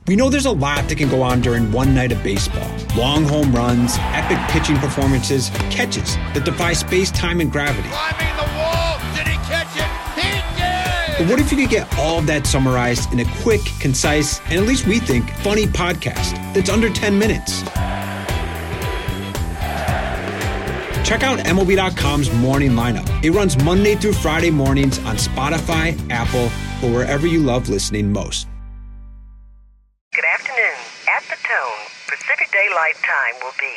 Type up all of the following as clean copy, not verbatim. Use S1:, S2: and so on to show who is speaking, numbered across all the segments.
S1: We know there's a lot that can go on during one night of baseball. Long home runs, epic pitching performances, catches that defy space, time, and gravity.
S2: Climbing the wall! Did he catch it? He did!
S1: But what if you could get all of that summarized in a quick, concise, and at least we think, funny podcast that's under 10 minutes? Check out MLB.com's morning lineup. It runs Monday through Friday mornings on Spotify, Apple, or wherever you love listening most.
S3: Good afternoon. At the tone, Pacific Daylight Time will be...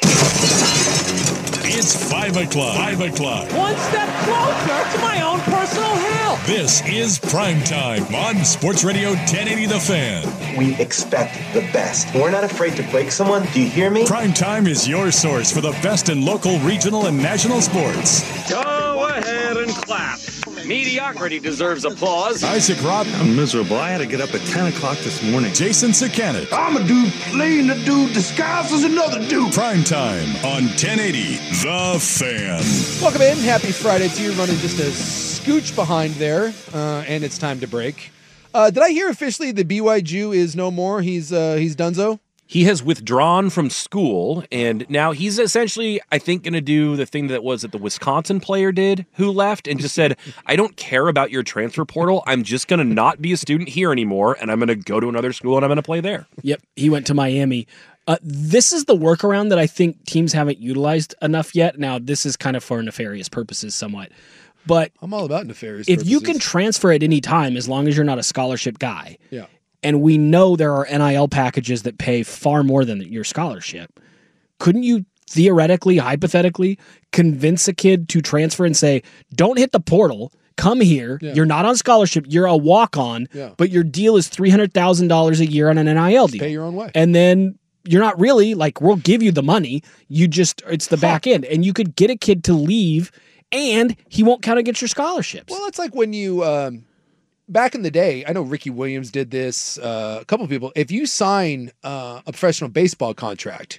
S4: It's 5 o'clock. 5 o'clock.
S5: One step closer to my own personal hell.
S4: This is Prime Time on Sports Radio 1080 The Fan.
S6: We expect the best. We're not afraid to break someone. Do you hear me?
S4: Prime Time is your source for the best in local, regional, and national sports.
S7: Go ahead and clap. Mediocrity deserves applause.
S4: Isaac Robb.
S8: I'm miserable. I had to get up at 10 o'clock this morning.
S4: Jason Sakanet.
S9: I'm a dude playing a dude disguised as another dude.
S4: Prime Time on 1080 The Fan.
S10: Welcome in. Happy Friday to you. Running just a scooch behind there, and it's time to break. Did I hear officially the BY Jew is no more? He's donezo?
S11: He has withdrawn from school, and now he's essentially, I think, going to do the thing that the Wisconsin player did who left and just said, I don't care about your transfer portal. I'm just going to not be a student here anymore, and I'm going to go to another school, and I'm going to play there.
S12: Yep, he went to Miami. This is the workaround that I think teams haven't utilized enough yet. Now, this is kind of for nefarious purposes somewhat. But
S10: I'm all about nefarious
S12: if
S10: purposes.
S12: you can transfer at any time, as long as you're not a scholarship guy,
S10: yeah.
S12: And we know there are NIL packages that pay far more than your scholarship, couldn't you theoretically, hypothetically, convince a kid to transfer and say, don't hit the portal, come here, you're not on scholarship, you're a walk-on, but your deal is $300,000 a year on an NIL deal.
S10: Pay your own way.
S12: And then you're not really, we'll give you the money, it's the back end. And you could get a kid to leave, and he won't count against your scholarships.
S10: Well, it's like when you... back in the day, I know Ricky Williams did this, a couple of people. If you sign a professional baseball contract,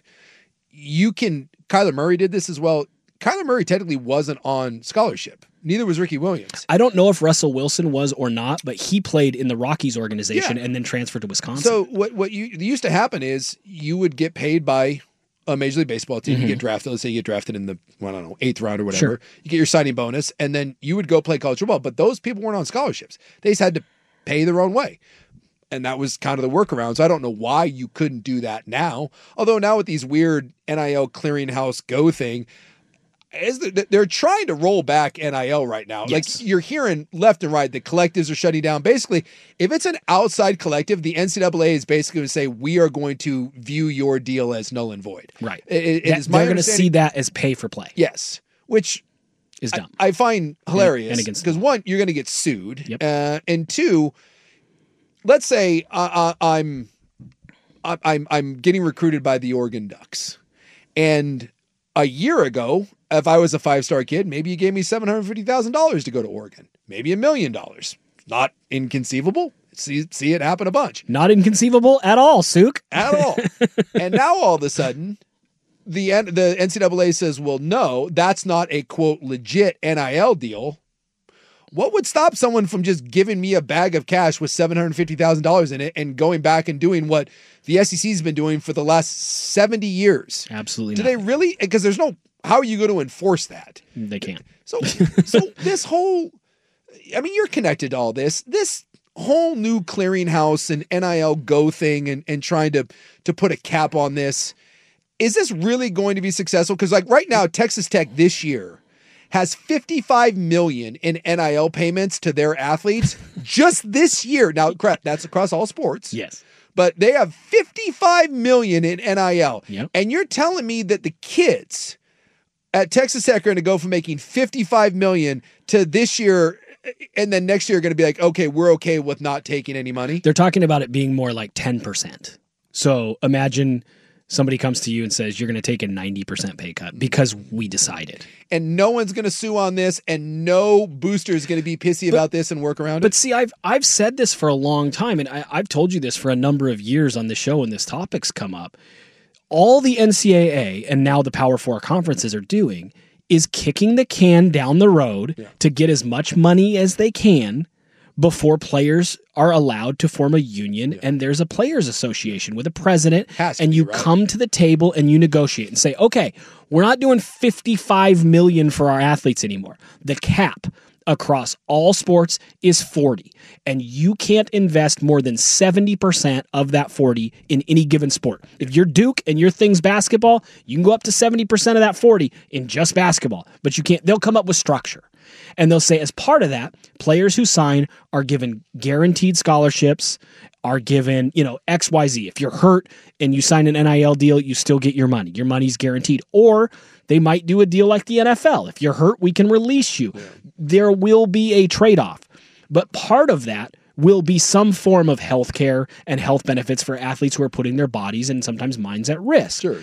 S10: Kyler Murray did this as well. Kyler Murray technically wasn't on scholarship. Neither was Ricky Williams.
S12: I don't know if Russell Wilson was or not, but he played in the Rockies organization and then transferred to Wisconsin.
S10: So what used to happen is you would get paid by a Major League Baseball team. You get drafted. Let's say you get drafted in the, 8th round or whatever.
S12: Sure.
S10: You get your signing bonus, and then you would go play college football. But those people weren't on scholarships. They just had to pay their own way. And that was kind of the workaround. So I don't know why you couldn't do that now. Although now with these weird NIL clearinghouse go thing, they're trying to roll back NIL right now.
S12: Yes.
S10: Like you're hearing left and right, the collectives are shutting down. Basically, if it's an outside collective, the NCAA is basically going to say, we are going to view your deal as null and void.
S12: Right.
S10: They're
S12: going to see that as pay for play.
S10: Yes. Which
S12: is dumb.
S10: I find hilarious.
S12: And against
S10: because one, you're going to get sued.
S12: Yep.
S10: And two, let's say I'm getting recruited by the Oregon Ducks. And a year ago, if I was a 5-star kid, maybe you gave me $750,000 to go to Oregon, maybe $1 million. Not inconceivable. See it happen a bunch.
S12: Not inconceivable at all, Sook.
S10: At all. And now all of a sudden, the NCAA says, well, no, that's not a, quote, legit NIL deal. What would stop someone from just giving me a bag of cash with $750,000 in it and going back and doing what the SEC has been doing for the last 70 years?
S12: Absolutely
S10: Do
S12: nothing.
S10: they really? Because there's no... How are you going to enforce that?
S12: They can't.
S10: So this whole... I mean, you're connected to all this. This whole new clearinghouse and NIL go thing and trying to put a cap on this, is this really going to be successful? Because right now, Texas Tech this year has $55 million in NIL payments to their athletes just this year. Now, crap, that's across all sports.
S12: Yes.
S10: But they have $55 million in NIL.
S12: Yep.
S10: And you're telling me that the kids at Texas Tech are going to go from making $55 million to this year, and then next year are going to be like, okay, we're okay with not taking any money?
S12: They're talking about it being more like 10%. So imagine somebody comes to you and says, you're going to take a 90% pay cut because we decided.
S10: And no one's going to sue on this, and no booster is going to be pissy about this and work around it.
S12: But see, I've said this for a long time, and I've told you this for a number of years on the show when this topic's come up. All the NCAA and now the Power 4 conferences are doing is kicking the can down the road to get as much money as they can, before players are allowed to form a union, and there's a players association with a president, and you come to the table and you negotiate and say, okay, we're not doing $55 million for our athletes anymore. The cap across all sports is 40, and you can't invest more than 70% of that 40 in any given sport. If you're Duke and your thing's basketball, you can go up to 70% of that 40 in just basketball, but you can't. They'll come up with structure. And they'll say, as part of that, players who sign are given guaranteed scholarships, are given, XYZ. If you're hurt and you sign an NIL deal, you still get your money. Your money's guaranteed. Or they might do a deal like the NFL. If you're hurt, we can release you. Yeah. There will be a trade-off. But part of that will be some form of health care and health benefits for athletes who are putting their bodies and sometimes minds at risk.
S10: Sure.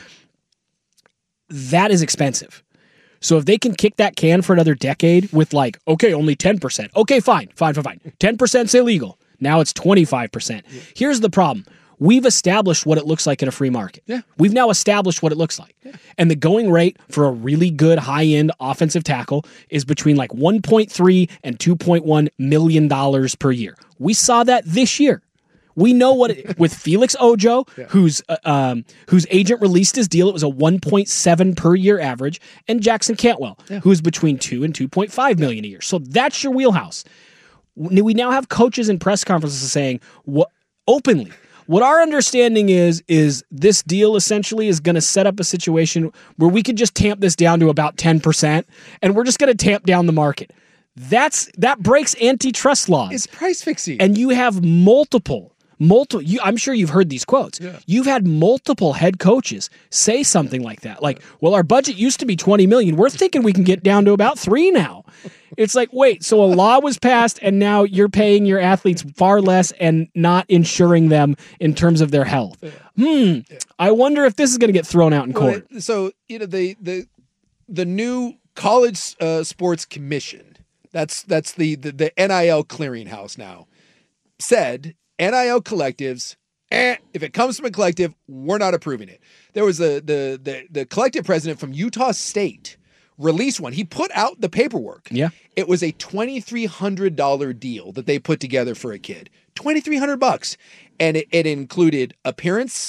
S12: That is expensive. So if they can kick that can for another decade with only 10%. Okay, fine. 10%'s illegal. Now it's 25%. Yeah. Here's the problem. We've established what it looks like in a free market.
S10: Yeah.
S12: We've now established what it looks like. Yeah. And the going rate for a really good high-end offensive tackle is between $1.3 and $2.1 million per year. We saw that this year. We know what with Felix Ojo, whose agent released his deal. It was a 1.7 per year average, and Jackson Cantwell, who is between 2 and 2.5 million a year. So that's your wheelhouse. We now have coaches in press conferences saying openly. What our understanding is this deal essentially is going to set up a situation where we could just tamp this down to about 10%, and we're just going to tamp down the market. That breaks antitrust laws.
S10: It's price fixing,
S12: and you have multiple. I'm sure you've heard these quotes. Yeah. You've had multiple head coaches say something like that. Our budget used to be $20 million. We're thinking we can get down to about $3 million now. It's wait, so a law was passed and now you're paying your athletes far less and not insuring them in terms of their health. I wonder if this is going to get thrown out in court.
S10: So, the new College Sports Commission, that's the NIL clearinghouse now, said NIL collectives, if it comes from a collective, we're not approving it. There was the collective president from Utah State released one. He put out the paperwork.
S12: Yeah.
S10: It was a $2,300 deal that they put together for a kid. $2,300. And it included appearances,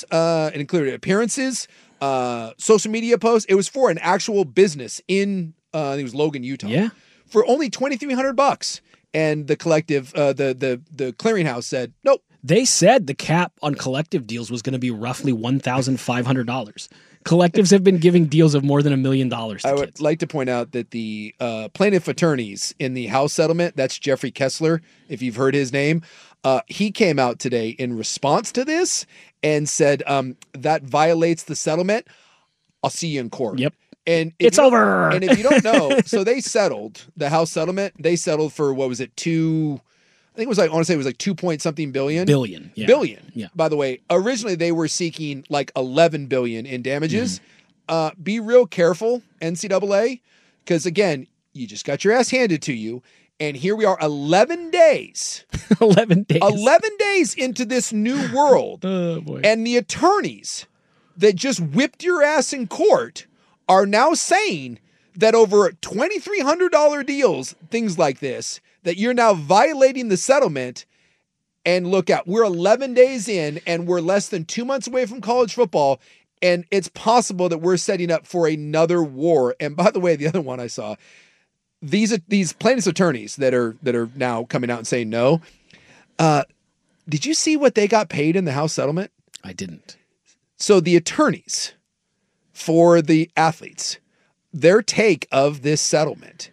S10: social media posts. It was for an actual business in I think it was Logan, Utah.
S12: Yeah.
S10: For only $2,300. And the collective, the clearinghouse said, nope.
S12: They said the cap on collective deals was going to be roughly $1,500. Collectives have been giving deals of more than $1 million to kids.
S10: I would like to point out that the plaintiff attorneys in the House settlement, that's Jeffrey Kessler, if you've heard his name, he came out today in response to this and said that violates the settlement. I'll see you in court.
S12: Yep.
S10: And
S12: it's over.
S10: And if you don't know, so they settled the House settlement. They settled for what was it? I think it was I want to say it was 2 point something billion.
S12: Billion. Yeah.
S10: Billion.
S12: Yeah.
S10: By the way, originally they were seeking 11 billion in damages. Be real careful, NCAA, because again, you just got your ass handed to you. And here we are 11 days.
S12: 11 days.
S10: 11 days into this new world.
S12: Oh, boy.
S10: And the attorneys that just whipped your ass in court are now saying that over $2,300 deals, things like this, that you're now violating the settlement. And look out, we're 11 days in and we're less than 2 months away from college football. And it's possible that we're setting up for another war. And by the way, the other one I saw, these plaintiffs' attorneys that are now coming out and saying no. Did you see what they got paid in the House settlement?
S12: I didn't.
S10: So the attorneys for the athletes, their take of this settlement,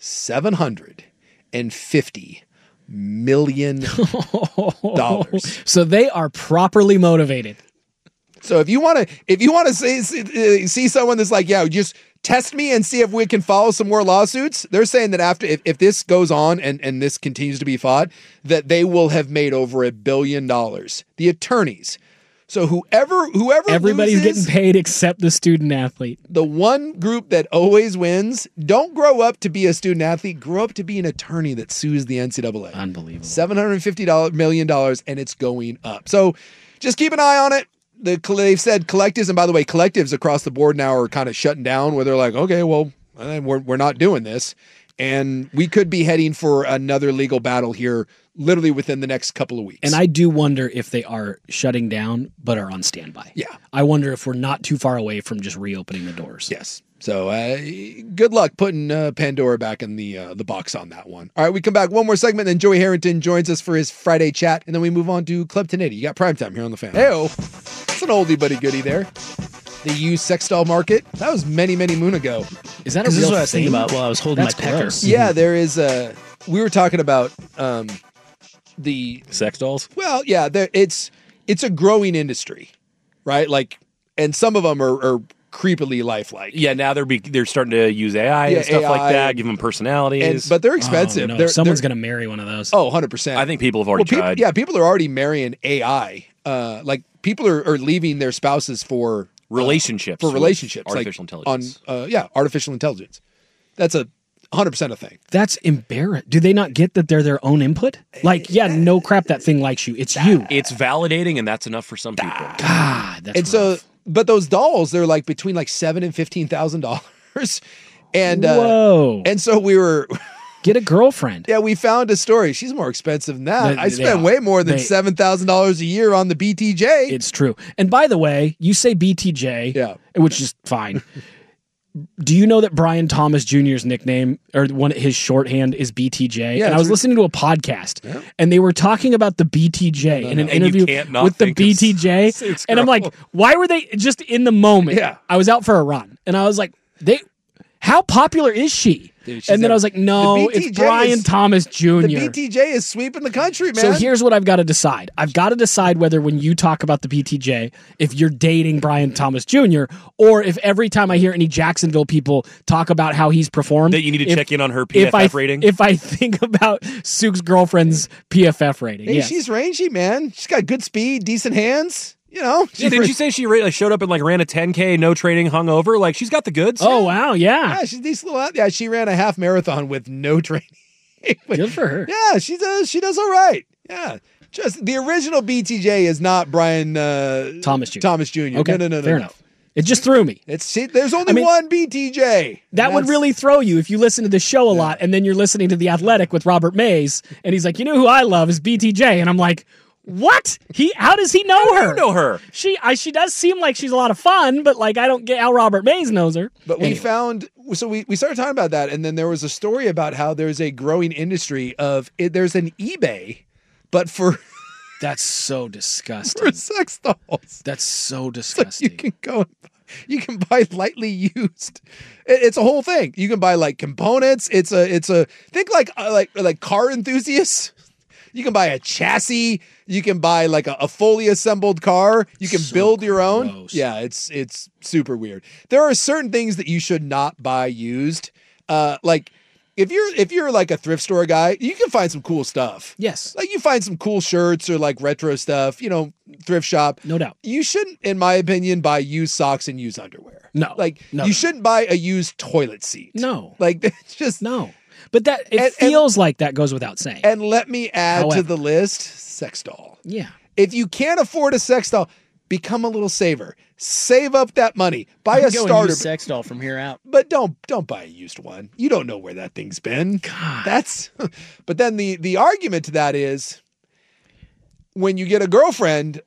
S10: $750 million.
S12: So they are properly motivated.
S10: So if you want to see someone that's just test me and see if we can follow some more lawsuits, they're saying that after if this goes on and this continues to be fought, that they will have made over $1 billion. The attorneys. So whoever
S12: everybody's
S10: loses,
S12: getting paid except the student athlete.
S10: The one group that always wins, don't grow up to be a student athlete, grow up to be an attorney that sues the NCAA.
S12: Unbelievable.
S10: $750 million, and it's going up. So just keep an eye on it. They've said collectives, and by the way, collectives across the board now are kind of shutting down where they're like, okay, well, we're not doing this. And we could be heading for another legal battle here literally within the next couple of weeks.
S12: And I do wonder if they are shutting down but are on standby.
S10: Yeah.
S12: I wonder if we're not too far away from just reopening the doors.
S10: Yes. So good luck putting Pandora back in the box on that one. All right, we come back. One more segment, then Joey Harrington joins us for his Friday chat, and then we move on to Club 1080. You got Primetime here on the Fan. Hey-o. It's an oldie but a goodie there. The used sex doll market. That was many, many moon ago.
S12: Is that a real
S13: This is what I was
S12: thing?
S13: thinking about while I was holding
S12: That's
S13: my pecker.
S12: gross.
S10: Yeah, there is we were talking about the
S11: Sex dolls?
S10: well, yeah, it's a growing industry, right? Like, and some of them are creepily lifelike.
S11: Yeah, now they're starting to use AI
S10: Yeah,
S11: and stuff
S10: AI,
S11: like that, give them personalities.
S10: But they're expensive.
S12: Oh, no.
S10: They're,
S12: Someone's going to marry one of those.
S10: Oh, 100%.
S11: I think people have already tried.
S10: People are already marrying AI. Like people are leaving their spouses for
S11: relationships.
S10: For relationships.
S11: Artificial intelligence.
S10: Artificial intelligence. That's 100% a thing.
S12: That's embarrassing. Do they not get that they're their own input? Like, yeah, no crap, that thing likes you. It's you.
S11: It's validating, and that's enough for some people.
S12: God, that's
S10: And so, but those dolls, they're like between like $7,000 and $15,000. And
S12: whoa.
S10: And so we were
S12: get a girlfriend.
S10: Yeah, we found a story. She's more expensive than that. I spent
S12: yeah.
S10: way more than $7,000 a year on the BTJ.
S12: It's true. And by the way, you say BTJ,
S10: yeah,
S12: which is fine. Do you know that Brian Thomas Jr.'s nickname or his shorthand is BTJ?
S10: Yeah,
S12: and I was listening to a podcast and they were talking about the BTJ in an interview with the BTJ. And I'm like, why were they just in the moment?
S10: Yeah.
S12: I was out for a run and I was like, how popular is she?
S10: Dude,
S12: and then I was like, no, it's Brian Thomas Jr.
S10: The BTJ is sweeping the country, man.
S12: So here's what I've got to decide. I've got to decide whether when you talk about the BTJ, if you're dating Brian Thomas Jr., or if every time I hear any Jacksonville people talk about how he's performed,
S11: that you need to check in on her PFF rating.
S12: If I think about Sook's girlfriend's PFF rating,
S10: hey,
S12: yes.
S10: She's rangy, man. She's got good speed, decent hands. You know,
S11: yeah, didn't you say she showed up and ran a 10K, no training, hungover? Like, she's got the goods.
S12: Oh, wow, yeah.
S10: Yeah, she's a decent little. Yeah, she ran a half marathon with no training.
S12: Good for her.
S10: Yeah, she does all right. Yeah, just the original BTJ is not Brian
S12: Thomas Jr.
S10: Okay, no.
S12: Fair enough. It just threw me.
S10: There's only one BTJ.
S12: That would really throw you if you listen to the show a lot and then you're listening to The Athletic with Robert Mays and he's like, you know who I love is BTJ, and I'm like, what? How does he know her?
S11: You know her.
S12: She does seem like she's a lot of fun, but I don't get how Robert Mays knows her.
S10: But we found, so we started talking about that, and then there was a story about how there's a growing industry of there's an eBay, but for
S12: that's so disgusting.
S10: For sex dolls.
S12: That's so disgusting.
S10: So you can buy lightly used. It's a whole thing. You can buy components. It's a think like car enthusiasts. You can buy a chassis. You can buy a fully assembled car. You can build your own.
S12: Gross.
S10: Yeah, it's super weird. There are certain things that you should not buy used. If you're a thrift store guy, you can find some cool stuff.
S12: Yes.
S10: You find some cool shirts or retro stuff, thrift shop.
S12: No doubt.
S10: You shouldn't, in my opinion, buy used socks and used underwear.
S12: No.
S10: You shouldn't buy a used toilet seat.
S12: No.
S10: It's just
S12: no. But it feels like that goes without saying.
S10: And let me add to the list, sex doll.
S12: Yeah.
S10: If you can't afford a sex doll, become a little saver. Save up that money. Buy a starter
S13: sex doll from here out.
S10: But don't buy a used one. You don't know where that thing's been.
S12: God.
S10: But then the argument to that is when you get a girlfriend,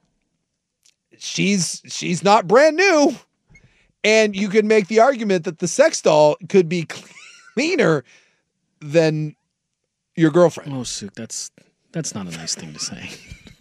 S10: she's not brand new. And you could make the argument that the sex doll could be cleaner than your girlfriend.
S12: Oh, Sook, that's not a nice thing to say.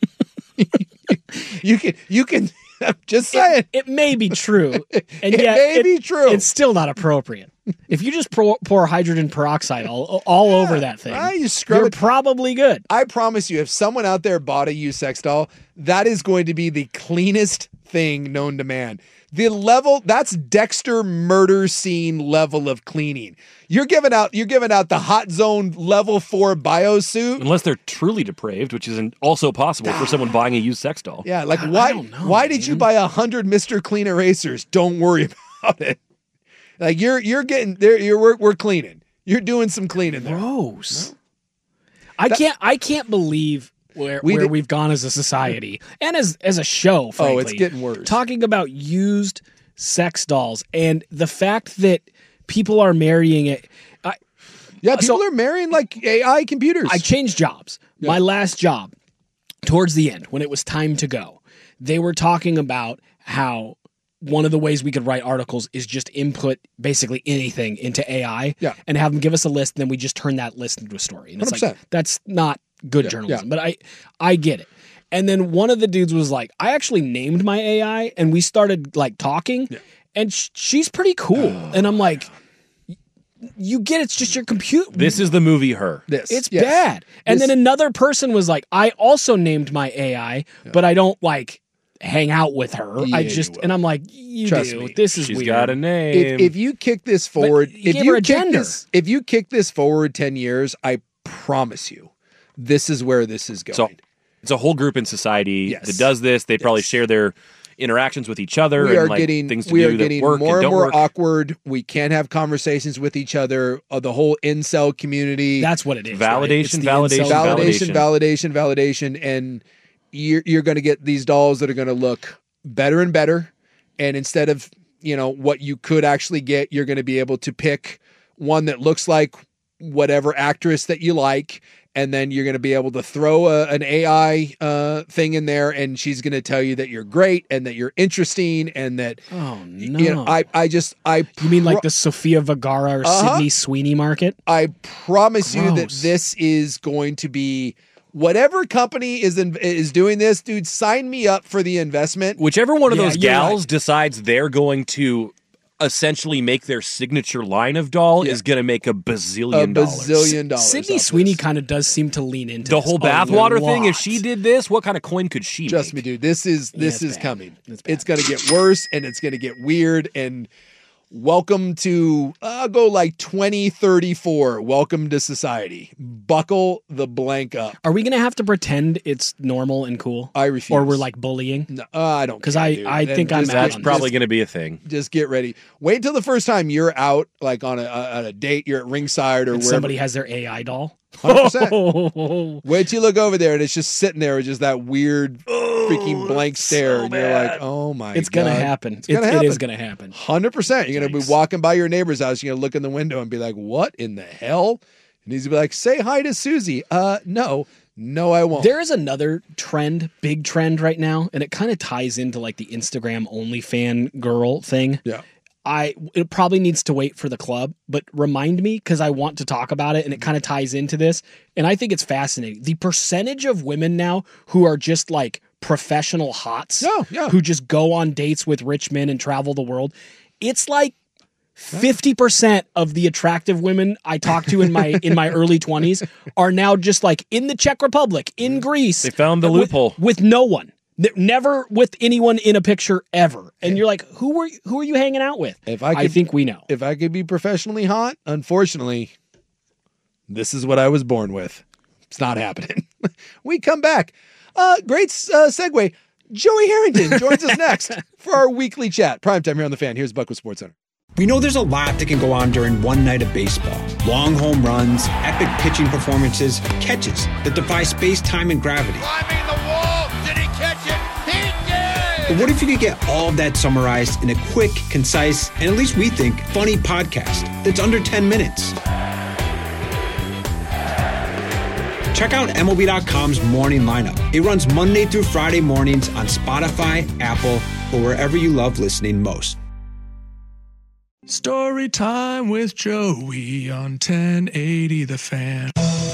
S10: You can I'm just saying.
S12: It may be true. And
S10: it may be true.
S12: It's still not appropriate. If you just pour hydrogen peroxide all over that thing, you're probably good.
S10: I promise you, if someone out there bought a used sex doll, that is going to be the cleanest thing known to man. The level, that's Dexter murder scene level of cleaning. You're giving out the hot zone level 4 biosuit.
S11: Unless they're truly depraved, which isn't also possible for someone buying a used sex doll.
S10: Yeah, why did you buy 100 Mr. Clean erasers? Don't worry about it. You're getting there. We're cleaning. You're doing some cleaning there.
S12: Gross. No. I can't believe where we've gone as a society and as a show, frankly.
S10: Oh, it's getting worse.
S12: Talking about used sex dolls and the fact that people are marrying it.
S10: Yeah, people are marrying like AI computers.
S12: I changed jobs.
S10: Yeah.
S12: My last job, towards the end, when it was time to go, they were talking about how one of the ways we could write articles is just input basically anything into AI and have them give us a list, and then we just turn that list into a story. And it's
S10: 100%.
S12: like, that's not good journalism, but I get it. And then one of the dudes was like, I actually named my AI, and we started like talking, and she's pretty cool. And I'm like, you get it's just your computer.
S11: This is the movie Her.
S12: It's bad. And then another person was like, I also named my AI, but I don't like hang out with her.
S10: Yeah,
S12: I just and I'm like, you
S10: Trust
S12: do.
S10: me.
S12: This is
S11: She's
S12: weird.
S11: got a name.
S10: If you kick this forward,
S12: you gave her a gender.
S10: If you kick this forward 10 years, I promise you, this is where this is going.
S11: So it's a whole group in society that does this. They probably share their interactions with each other.
S10: We
S11: and
S10: are
S11: like
S10: getting
S11: things to
S10: we
S11: do
S10: are
S11: that
S10: getting
S11: work
S10: more
S11: and
S10: and
S11: don't
S10: more
S11: work.
S10: awkward. We can't have conversations with each other. The whole incel community.
S12: That's what it is.
S11: Validation,
S12: right? It's the incel-
S10: validation, and you're going to get these dolls that are going to look better and better. And instead of what you could actually get, you're going to be able to pick one that looks like whatever actress that you like. And then you're going to be able to throw an AI thing in there, and she's going to tell you that you're great and that you're interesting and that.
S12: Oh no!
S10: You
S12: mean like the Sofia Vergara or Sydney Sweeney market?
S10: I promise you that
S12: Gross.
S10: this is going to be whatever company is doing this, dude. Sign me up for the investment.
S11: Whichever one of
S12: Yeah,
S11: those
S12: you're
S11: gals
S12: right.
S11: decides they're going to essentially make their signature line of doll is going to make $1 bazillion.
S12: Sydney
S10: off
S12: Sweeney
S10: this.
S12: kind of does seem to lean into
S11: The
S12: this
S11: whole
S12: a
S11: bathwater thing.
S12: lot.
S11: If she did this, what kind of coin could she
S10: Trust
S11: make?
S10: me, dude. This is
S12: bad.
S10: coming.
S12: It's bad.
S10: It's going to get worse, and it's going to get weird. And welcome to I'll go like 2034. Welcome to society. Buckle the blank up.
S12: Are we going to have to pretend it's normal and cool?
S10: I refuse.
S12: Or we're like bullying?
S10: No, I don't.
S12: Because
S10: care,
S12: I
S10: dude.
S12: think
S10: Then
S12: I'm
S10: just
S12: out
S11: That's
S12: on
S11: probably
S12: this.
S11: going to be a thing.
S10: Just get ready. Wait until the first time you're out, like on a date. You're at ringside or
S12: And
S10: wherever.
S12: somebody has their AI doll.
S10: 100%. Wait till you look over there and it's just sitting there with just that weird freaking blank stare, and you're like, "Oh my god,
S12: It's gonna happen.
S10: It's gonna
S12: It
S10: happen.
S12: is gonna happen.
S10: 100%. You're gonna be walking by your neighbor's house. You're gonna look in the window and be like, "What in the hell?" And he's gonna be like, "Say hi to Susie." No, I won't.
S12: There is another trend, big trend right now, and it kind of ties into like the Instagram only fan girl thing.
S10: Yeah.
S12: It probably needs to wait for the club, but remind me because I want to talk about it, and it kind of ties into this. And I think it's fascinating. The percentage of women now who are just like professional hots, who just go on dates with rich men and travel the world. It's like 50% of the attractive women I talked to in my early 20s are now just like in the Czech Republic, in Greece.
S11: They found the loophole
S12: with no one. Never with anyone in a picture ever. And you're like, who are you hanging out with? I think we know.
S10: If I could be professionally hot, unfortunately, this is what I was born with. It's not happening. We come back. Great segue. Joey Harrington joins us next for our weekly chat. Primetime here on The Fan. Here's Buck with SportsCenter.
S1: We know there's a lot that can go on during one night of baseball. Long home runs, epic pitching performances, catches that defy space, time, and gravity.
S2: Climbing the wall. Did he catch it? He did!
S1: But what if you could get all of that summarized in a quick, concise, and at least we think, funny podcast that's under 10 minutes? Check out MLB.com's morning lineup. It runs Monday through Friday mornings on Spotify, Apple, or wherever you love listening most.
S14: Story time with Joey on 1080 The Fan.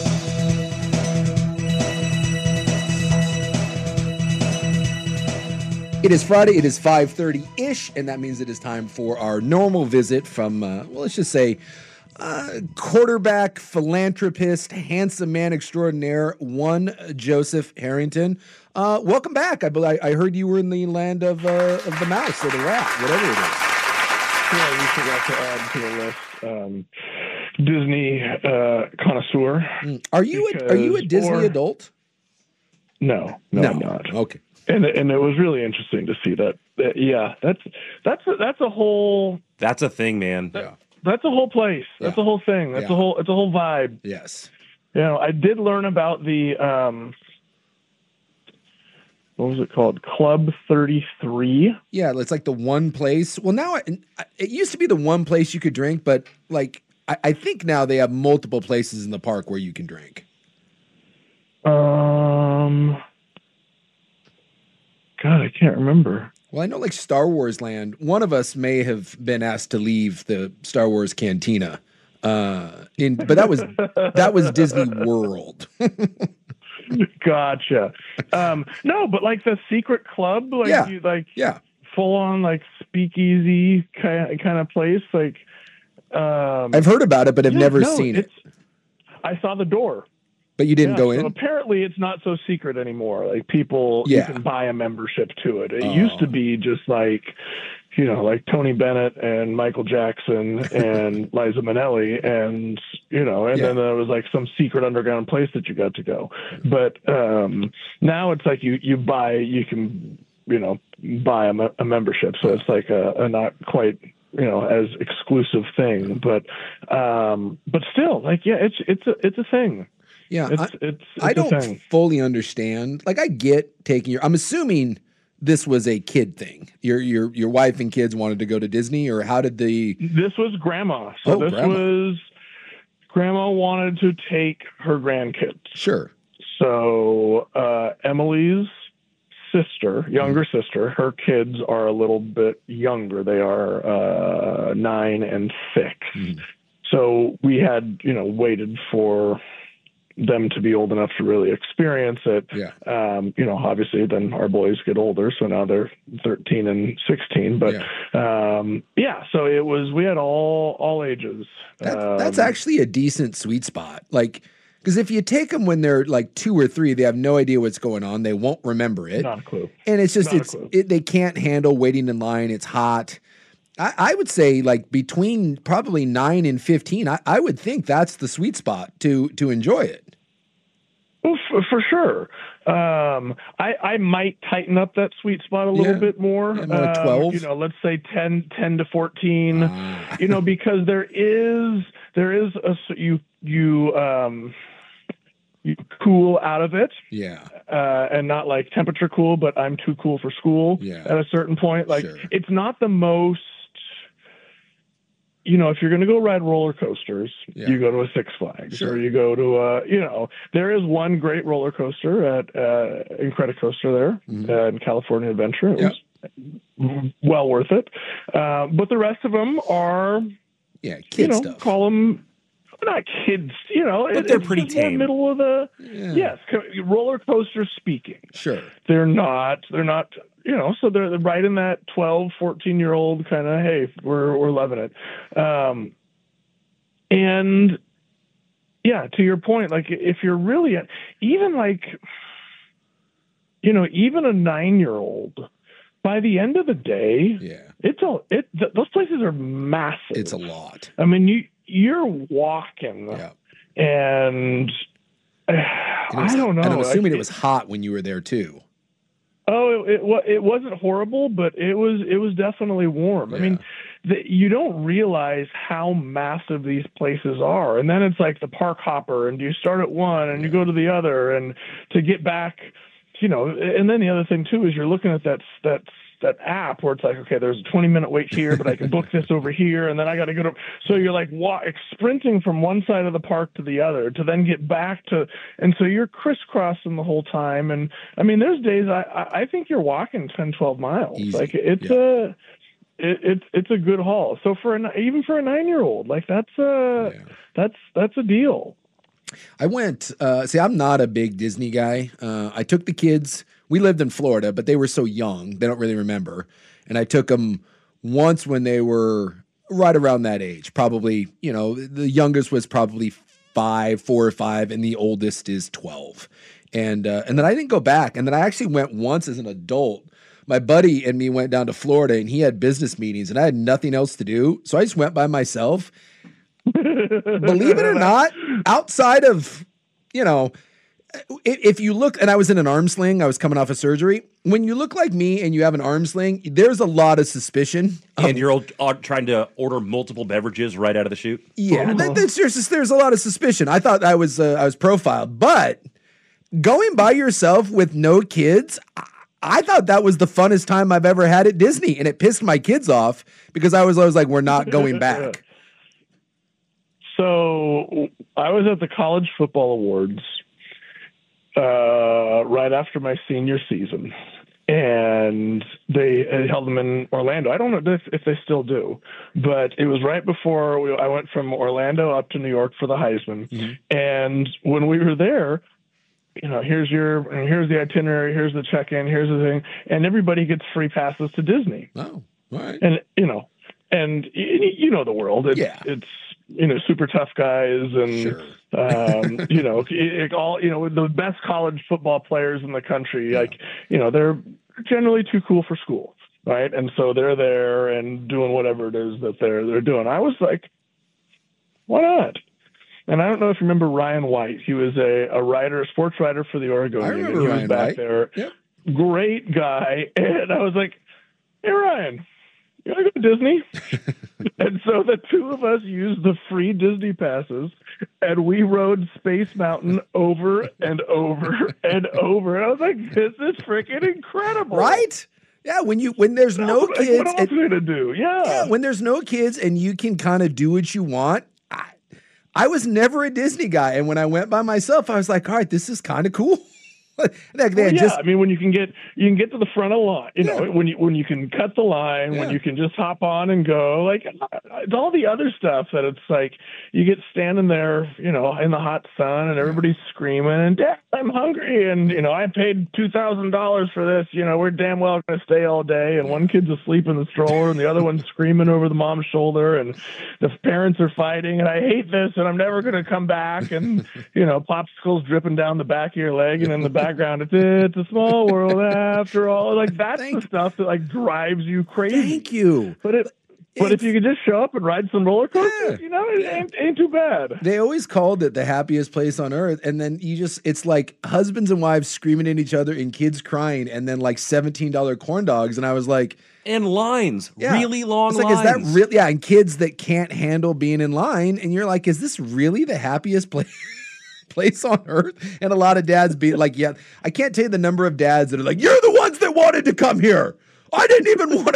S10: It is Friday. It is 5:30-ish, and that means it is time for our normal visit from, let's just say, quarterback, philanthropist, handsome man extraordinaire, one Joseph Harrington. Welcome back. I heard you were in the land of the mouse or the rat, whatever it is.
S15: Yeah, we forgot to add to the list Disney connoisseur.
S10: Are you a Disney adult?
S15: No, I'm not.
S10: Okay.
S15: And it was really interesting to see that. Yeah, that's a whole.
S11: That's a thing, man.
S15: That's a whole place. That's a whole thing. That's a whole. It's a whole vibe.
S10: Yes.
S15: I did learn about the what was it called? Club 33.
S10: Yeah, it's like the one place. Well, now it used to be the one place you could drink, but like I think now they have multiple places in the park where you can drink.
S15: God, I can't remember.
S10: Well, I know like Star Wars Land, one of us may have been asked to leave the Star Wars Cantina. But that was Disney World.
S15: Gotcha. No, but like the secret club, like full on like speakeasy kind of place. Like,
S10: I've heard about it, but I've never seen it.
S15: I saw the door.
S10: But you didn't go in?
S15: So apparently it's not so secret anymore. Like people, you can buy a membership to it. It used to be just like, like Tony Bennett and Michael Jackson and Liza Minnelli and then there was like some secret underground place that you got to go. But now it's like you can buy a membership. So it's like a not quite, as exclusive thing, but still like, it's a thing.
S10: Yeah,
S15: it's
S10: I don't fully understand. Like, I get taking I'm assuming this was a kid thing. Your wife and kids wanted to go to Disney, or how did this
S15: was grandma. So was grandma wanted to take her grandkids.
S10: Sure.
S15: So Emily's younger sister, her kids are a little bit younger. They are 9 and 6. Mm-hmm. So we had, waited for them to be old enough to really experience it. Yeah. Obviously then our boys get older, so now they're 13 and 16. But so it was, we had all ages.
S10: That's actually a decent sweet spot. Like, because if you take them when they're like 2 or 3, they have no idea what's going on. They won't remember it.
S15: Not a clue.
S10: And it's just they can't handle waiting in line. It's hot. I would say like between probably 9 and 15, I would think that's the sweet spot to enjoy it.
S15: Well, for sure. I might tighten up that sweet spot a little bit more.
S10: 12?
S15: Let's say 10 to 14, because there is you cool out of it.
S10: Yeah.
S15: And not like temperature cool, but I'm too cool for school at a certain point. Like it's not the most, if you're going to go ride roller coasters, you go to a Six Flags or you go to there is one great roller coaster at Incredicoaster there in California Adventure. It was well worth it. But the rest of them are,
S10: kid stuff.
S15: Call them not kids,
S11: but they're pretty tame.
S15: Middle of the roller coaster speaking.
S10: Sure, they're
S15: not. So they're right in that 12, 14-year-old kind of, hey, we're loving it. And to your point, like if you're really even like, even a 9-year-old, by the end of the day, those places are massive.
S10: It's a lot.
S15: I mean, you're walking and I don't know.
S10: And I'm assuming it was hot when you were there too.
S15: Oh, it wasn't horrible, but it was definitely warm. Yeah. I mean, you don't realize how massive these places are, and then it's like the park hopper, and you start at one and you go to the other, and to get back, And then the other thing too is you're looking at that app where it's like, okay, there's a 20-minute wait here, but I can book this over here, and then I got to go to. So you're like sprinting from one side of the park to the other to then get back to, and so you're crisscrossing the whole time. And I mean, there's days I think you're walking 10, 12 miles.
S10: Easy.
S15: Like it's a good haul. So even for a 9-year-old, like that's a deal.
S10: I went. I'm not a big Disney guy. I took the kids. We lived in Florida, but they were so young, they don't really remember. And I took them once when they were right around that age. Probably, the youngest was probably 4 or 5, and the oldest is 12. And then I didn't go back. And then I actually went once as an adult. My buddy and me went down to Florida, and he had business meetings, and I had nothing else to do. So I just went by myself. Believe it or not, outside of, if you look, and I was in an arm sling, I was coming off of surgery. When you look like me and you have an arm sling, there's a lot of suspicion.
S11: And you're trying to order multiple beverages right out of the chute?
S10: Yeah, there's a lot of suspicion. I thought I was profiled. But going by yourself with no kids, I thought that was the funnest time I've ever had at Disney. And it pissed my kids off because I was like, we're not going back.
S15: So I was at the College Football Awards right after my senior season, and they held them in Orlando. I don't know if they still do, but it was right before I went from Orlando up to New York for the Heisman. Mm-hmm. And when we were there, here's the itinerary, here's the check-in, here's the thing, and everybody gets free passes to Disney.
S10: Oh, all right.
S15: And the world. It's super tough guys, and
S10: sure.
S15: With the best college football players in the country. Yeah. They're generally too cool for school, right? And so they're there and doing whatever it is that they're doing. I was like, why not? And I don't know if you remember Ryan White. He was a sports writer for the Oregonian.
S10: He
S15: was back White. There.
S10: Yep.
S15: Great guy. And I was like, hey, Ryan, you want to go to Disney? And so the two of us used the free Disney passes, and we rode Space Mountain over and over and over. And I was like, this is freaking incredible.
S10: Right? Yeah, when there's no kids.
S15: What else are you going to do? Yeah,
S10: when there's no kids and you can kind of do what you want. I was never a Disney guy, and when I went by myself, I was like, all right, this is kind of cool.
S15: I mean, when you can get to the front of the line, when you can cut the line, when you can just hop on and go, like it's all the other stuff that it's like you get standing there, in the hot sun and everybody's screaming and Dad, I'm hungry, and I paid $2,000 for this. We're damn well going to stay all day, and one kid's asleep in the stroller and the other one's screaming over the mom's shoulder, and the parents are fighting, and I hate this, and I'm never going to come back, and popsicles dripping down the back of your leg, and in the background it's a small world after all. Like that's the stuff that like drives you crazy.
S10: Thank you.
S15: But if you could just show up and ride some roller coasters, it ain't too bad.
S10: They always called it the happiest place on earth, and then it's like husbands and wives screaming at each other and kids crying, and then like $17 corn dogs, and I was like,
S11: and lines, really long lines.
S10: Is that real? Yeah, and kids that can't handle being in line, and you're like, is this really the happiest place on earth? And a lot of dads be like, yeah, I can't tell you the number of dads that are like, you're the ones that wanted to come here. I didn't even want to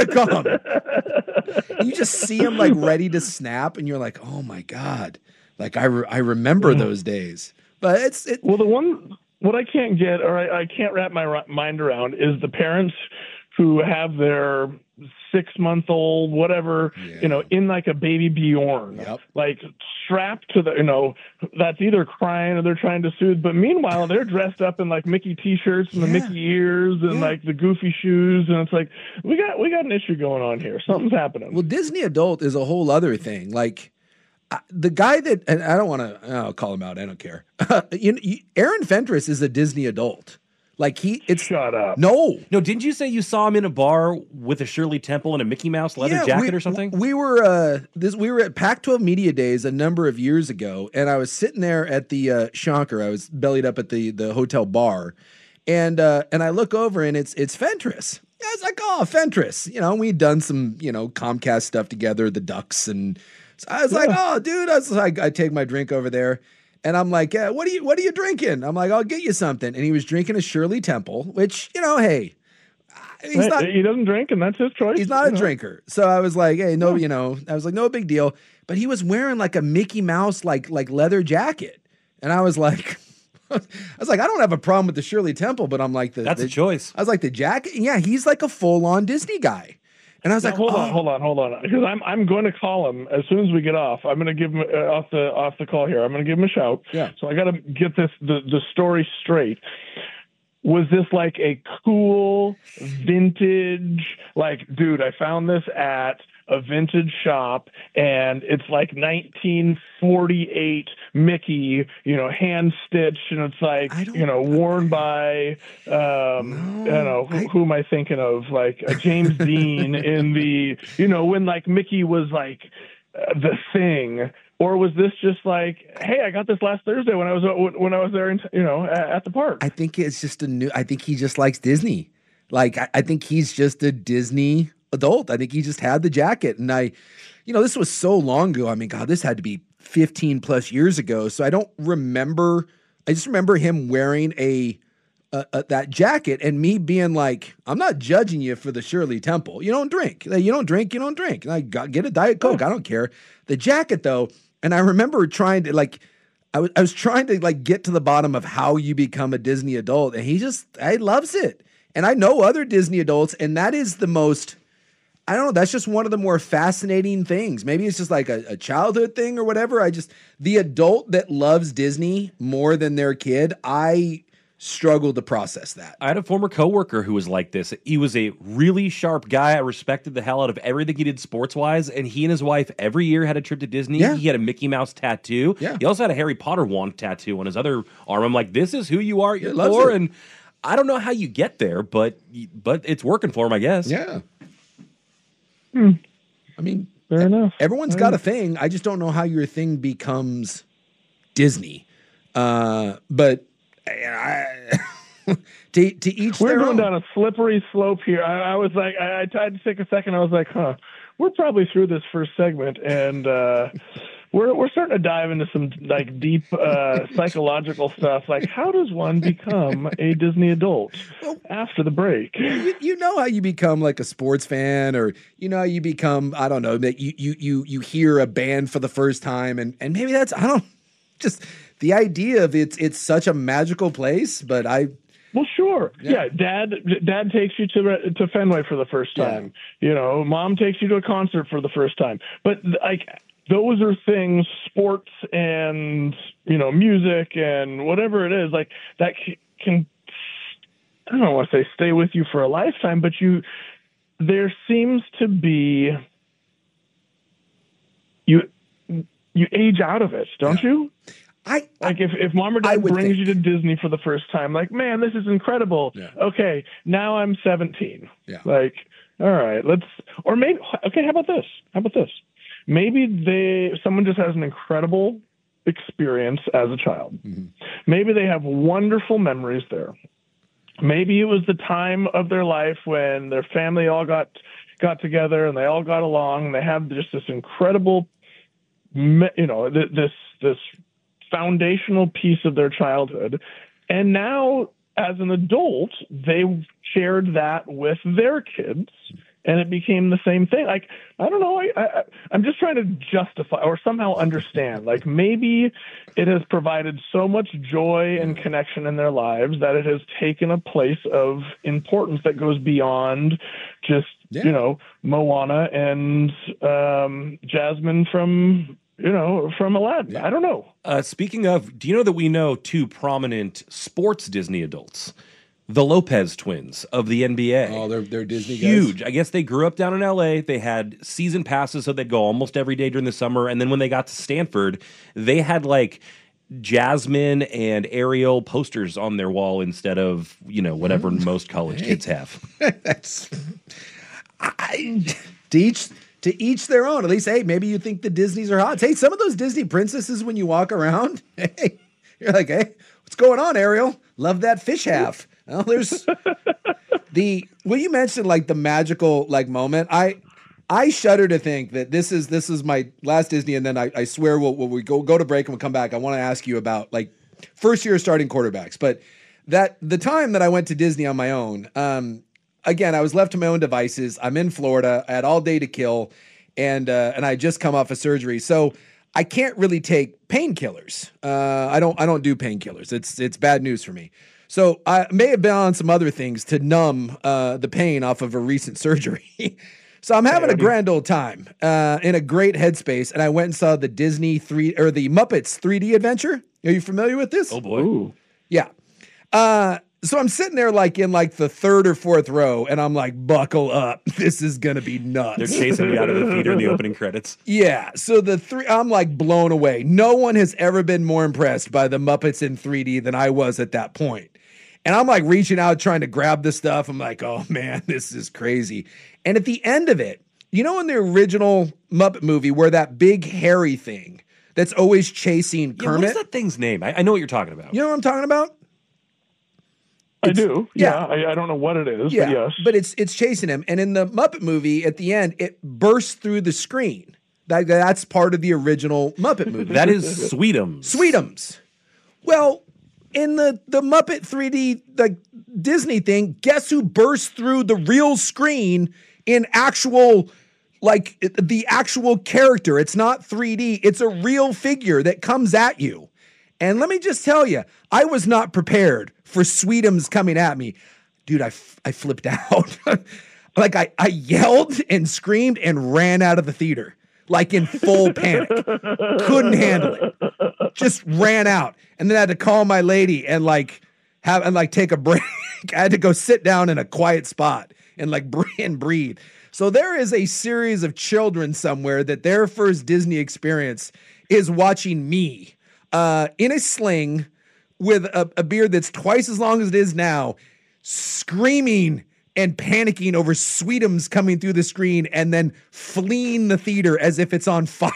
S10: come. And you just see them like ready to snap, and you're like, oh my God. Like I remember those days. But
S15: what I can't get, or I can't wrap my mind around, is the parents who have their 6-month-old, whatever, in like a baby Bjorn, like strapped to the, that's either crying or they're trying to soothe. But meanwhile, they're dressed up in like Mickey t-shirts and the Mickey ears and like the goofy shoes. And it's like, we got an issue going on here. Something's happening.
S10: Well, Disney adult is a whole other thing. Like the guy that, and I don't want to, I'll call him out. I don't care. Aaron Fentress is a Disney adult. Like
S15: shut up.
S10: No.
S11: Didn't you say you saw him in a bar with a Shirley Temple and a Mickey Mouse leather jacket or something?
S10: We were at Pac-12 Media Days a number of years ago, and I was sitting there at the Shonker. I was bellied up at the hotel bar, and I look over and it's Fentress. I was like, oh, Fentress. We'd done some Comcast stuff together, the Ducks, and so I was like, oh, dude. I was like, I take my drink over there. And I'm like, what are you drinking? I'm like, I'll get you something. And he was drinking a Shirley Temple, which, hey,
S15: he doesn't drink, and that's his choice.
S10: He's not a drinker. So I was like, hey, no, I was like, no big deal. But he was wearing like a Mickey Mouse, like leather jacket. And I was like, I don't have a problem with the Shirley Temple, but I'm like,
S11: that's a choice.
S10: I was like, the jacket. Yeah, he's like a full on Disney guy. And I was like,
S15: hold on, because I'm going to call him as soon as we get off. I'm going to give him off the call here. I'm going to give him a shout.
S10: Yeah.
S15: So I got to get the story straight. Was this like a cool vintage? Like, dude, I found this at a vintage shop, and it's like 1948 Mickey, hand stitched, and it's like, worn by, who am I thinking of? Like a James Dean in the, when like Mickey was like the thing. Or was this just like, hey, I got this last Thursday when I was there, at the park?
S10: I think it's just I think he just likes Disney. Like, I think he's just a Disney adult. I think he just had the jacket. And this was so long ago. I mean, God, this had to be 15 plus years ago. So I don't remember. I just remember him wearing that jacket and me being like, I'm not judging you for the Shirley Temple. You don't drink. You don't drink. You don't drink. Get a Diet Coke. I don't care. The jacket, though, And I remember trying to I was trying to get to the bottom of how you become a Disney adult, and he loves it. And I know other Disney adults, and that is the most, I don't know, that's just one of the more fascinating things. Maybe it's just like a childhood thing or whatever. The adult that loves Disney more than their kid, I struggled to process that.
S11: I had a former coworker who was like this. He was a really sharp guy. I respected the hell out of everything he did sports-wise, and he and his wife every year had a trip to Disney.
S10: Yeah.
S11: He had a Mickey Mouse tattoo.
S10: Yeah.
S11: He also had a Harry Potter wand tattoo on his other arm. I'm like, this is who you are at your
S10: loves
S11: core,
S10: it.
S11: and I don't know how you get there, but it's working for him, I guess.
S10: Yeah. I mean,
S15: fair enough.
S10: Everyone's got a thing. I just don't know how your thing becomes Disney. But to each
S15: We're
S10: their
S15: going
S10: own.
S15: down a slippery slope here. I was like, I tried to take a second. I was like, we're probably through this first segment, and we're starting to dive into some deep psychological stuff. Like, how does one become a Disney adult after the break?
S10: You know how you become like a sports fan, or you know how you become, I don't know, that you hear a band for the first time, and maybe that's, I don't, just the idea of it's such a magical place, but
S15: well, sure. Yeah. Dad takes you to Fenway for the first time. Yeah. You know, mom takes you to a concert for the first time. But those are things, sports and, music and whatever it is, that can, I don't want to say stay with you for a lifetime, but there seems to be, you age out of it, don't you? If mom or dad brings you to Disney for the first time, man, this is incredible. Yeah. Okay, now I'm 17.
S10: Yeah.
S15: All right, how about this? Maybe someone just has an incredible experience as a child. Mm-hmm. Maybe they have wonderful memories there. Maybe it was the time of their life when their family all got together and they all got along and they have just this incredible, this foundational piece of their childhood. And now, as an adult, they shared that with their kids, and it became the same thing. I don't know. I'm just trying to justify or somehow understand. Maybe it has provided so much joy and connection in their lives that it has taken a place of importance that goes beyond just, Moana and Jasmine from Aladdin.
S11: Yeah.
S15: I don't know.
S11: Speaking of, do you know that we know two prominent sports Disney adults? The Lopez twins of the NBA.
S10: Oh, they're Disney
S11: Huge.
S10: guys.
S11: I guess they grew up down in LA. They had season passes, so they'd go almost every day during the summer. And then when they got to Stanford, they had Jasmine and Ariel posters on their wall instead of, whatever most college kids have.
S10: That's to each their own. At least, hey, maybe you think the Disneys are hot. Hey, some of those Disney princesses, when you walk around, hey, you're like, hey, what's going on, Ariel? Love that fish half. Well, there's you mentioned the magical moment. I shudder to think that this is my last Disney, and then I swear we'll we go to break and we'll come back. I want to ask you about first year starting quarterbacks, but the time that I went to Disney on my own, again, I was left to my own devices. I'm in Florida. I had all day to kill, and I had just come off of surgery, so I can't really take painkillers. I don't do painkillers. It's bad news for me. So I may have been on some other things to numb the pain off of a recent surgery. So I'm having a grand old time in a great headspace, and I went and saw the the Muppets 3D Adventure. Are you familiar with this?
S11: Oh boy,
S15: Ooh.
S10: Yeah. So I'm sitting there in the third or fourth row, and I'm like, buckle up. This is going to be nuts.
S11: They're chasing you out of the theater in the opening credits.
S10: Yeah. So I'm blown away. No one has ever been more impressed by the Muppets in 3D than I was at that point. And I'm reaching out, trying to grab the stuff. I'm like, oh man, this is crazy. And at the end of it, in the original Muppet movie where that big hairy thing that's always chasing Kermit.
S11: What is that thing's name? I know what you're talking about.
S10: You know what I'm talking about?
S15: I do. Yeah. I don't know what it is, but yes.
S10: But it's chasing him. And in the Muppet movie, at the end, it bursts through the screen. That's part of the original Muppet movie.
S11: That is Sweetums.
S10: Sweetums. Well, in the Muppet 3D Disney thing, guess who burst through the real screen in actual like the actual character. It's not 3D. It's a real figure that comes at you. And let me just tell you, I was not prepared for Sweetums coming at me. Dude, I flipped out. Like I yelled and screamed and ran out of the theater, like in full panic. Couldn't handle it. Just ran out. And then I had to call my lady and take a break. I had to go sit down in a quiet spot and breathe. So there is a series of children somewhere that their first Disney experience is watching me in a sling with a beard that's twice as long as it is now, screaming and panicking over Sweetums coming through the screen and then fleeing the theater as if it's on fire.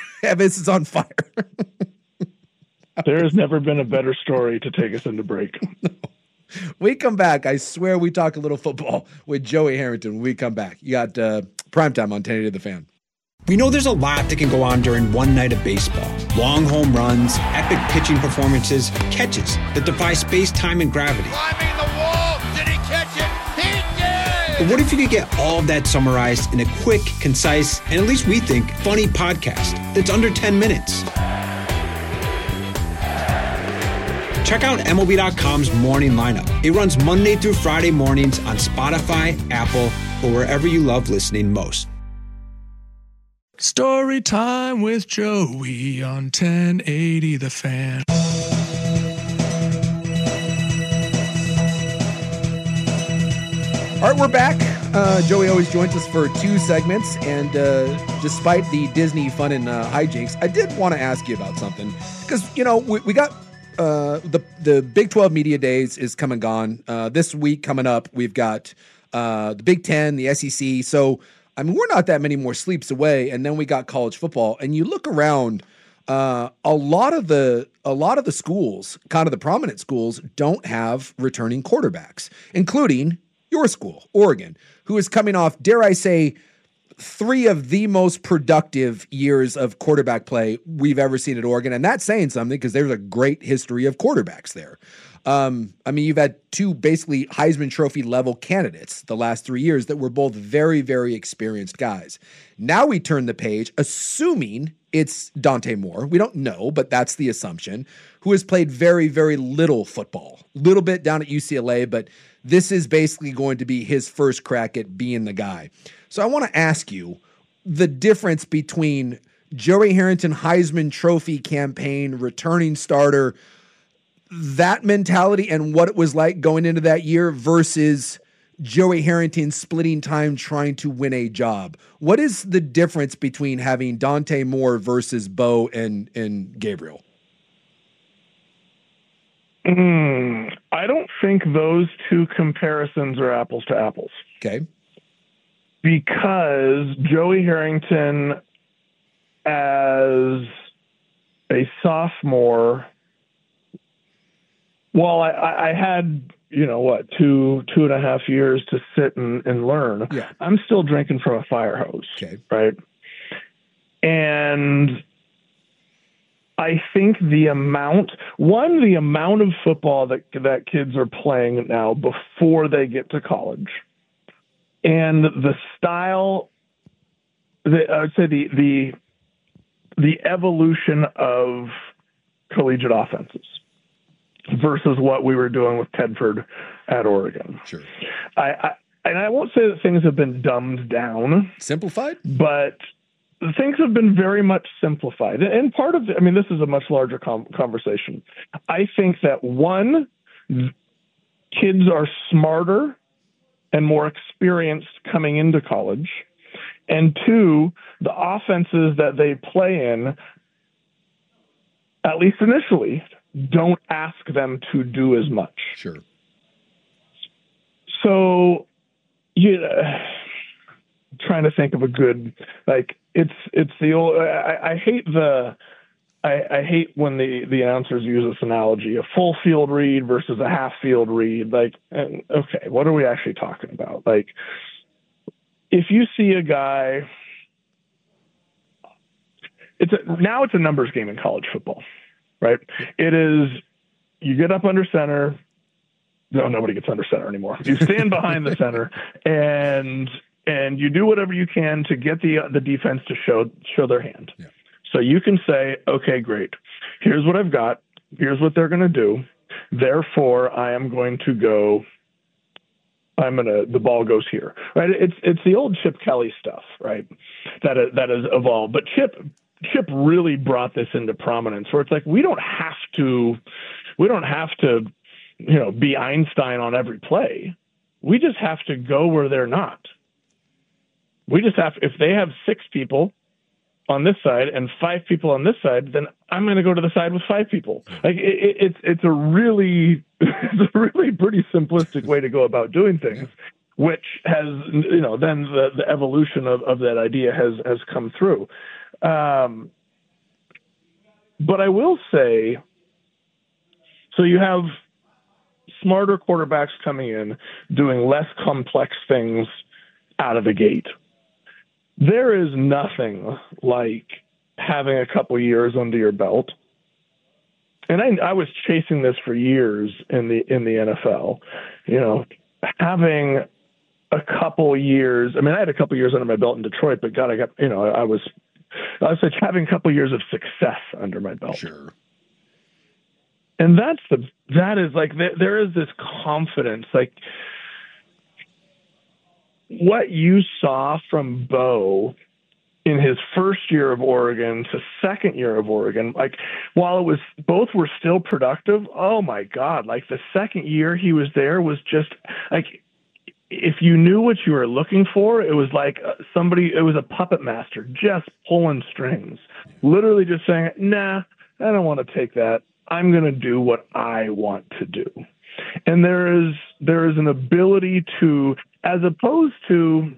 S15: There has never been a better story to take us into break.
S10: We come back. I swear we talk a little football with Joey Harrington when we come back. You got Primetime on 1080 The Fan.
S1: We know there's a lot that can go on during one night of baseball. Long home runs, epic pitching performances, catches that defy space, time, and gravity.
S2: Climbing the wall. Did he catch it? He did!
S1: But what if you could get all of that summarized in a quick, concise, and at least we think, funny podcast that's under 10 minutes? Check out MLB.com's morning lineup. It runs Monday through Friday mornings on Spotify, Apple, or wherever you love listening most.
S14: Story time with Joey on 1080 The Fan.
S10: All right, we're back. Joey always joins us for 2 segments, and despite the Disney fun and hijinks, I did want to ask you about something because we got the Big 12 Media Days is come and gone. This week coming up, we've got the Big 10, the SEC. So I mean, we're not that many more sleeps away, and then we got college football. And you look around, a lot of the schools, kind of the prominent schools, don't have returning quarterbacks, including your school, Oregon, who is coming off, dare I say, 3 of the most productive years of quarterback play we've ever seen at Oregon. And that's saying something because there's a great history of quarterbacks there. I mean, you've had 2 basically Heisman Trophy level candidates the last 3 years that were both very, very experienced guys. Now we turn the page, assuming it's Dante Moore. We don't know, but that's the assumption, who has played very, very little football, little bit down at UCLA, but this is basically going to be his first crack at being the guy. So I want to ask you the difference between Joey Harrington Heisman Trophy campaign, returning starter, that mentality and what it was like going into that year versus Joey Harrington splitting time trying to win a job. What is the difference between having Dante Moore versus Bo and Gabriel?
S15: I don't think those 2 comparisons are apples to apples.
S10: Okay.
S15: Because Joey Harrington as a sophomore, well, I had, 2.5 years to sit and learn.
S10: Yeah.
S15: I'm still drinking from a fire hose.
S10: Okay.
S15: Right. And I think the amount of football that kids are playing now before they get to college, and the style, I would say the evolution of collegiate offenses versus what we were doing with Tedford at Oregon.
S10: Sure.
S15: I won't say that things have been dumbed down.
S10: Simplified?
S15: But things have been very much simplified. And part of this is a much larger conversation. I think that, 1, kids are smarter and more experienced coming into college. And 2, the offenses that they play in, at least initially, don't ask them to do as much.
S10: Sure.
S15: So, trying to think of a good, it's the old, I hate when the announcers use this analogy, a full field read versus a half field read. Okay, what are we actually talking about? If you see a guy, now it's a numbers game in college football, right? It is, you get up under center. No, nobody gets under center anymore. You stand behind the center and and you do whatever you can to get the defense to show their hand. Yeah. So you can say, okay, great. Here's what I've got. Here's what they're going to do. Therefore, I am going to go. The ball goes here, right? It's the old Chip Kelly stuff, right? That has evolved. But Chip really brought this into prominence, where it's like we don't have to, be Einstein on every play. We just have to go where they're not. We just have, if they have 6 people on this side and 5 people on this side, then I'm going to go to the side with 5 people. Like it's a really pretty simplistic way to go about doing things, which has, then the evolution of that idea has come through. But I will say, so you have smarter quarterbacks coming in, doing less complex things out of the gate. There is nothing like having a couple years under your belt. And I was chasing this for years in the NFL, having a couple years. I mean, I had a couple years under my belt in Detroit, but God, I was having a couple years of success under my belt.
S10: Sure.
S15: And that is like, there is this confidence, like what you saw from Bo in his first year of Oregon to second year of Oregon, like while both were still productive, oh my God, like the second year he was there was just like, if you knew what you were looking for, it was like it was a puppet master just pulling strings, literally just saying, nah, I don't want to take that. I'm going to do what I want to do. And there is an ability to, as opposed to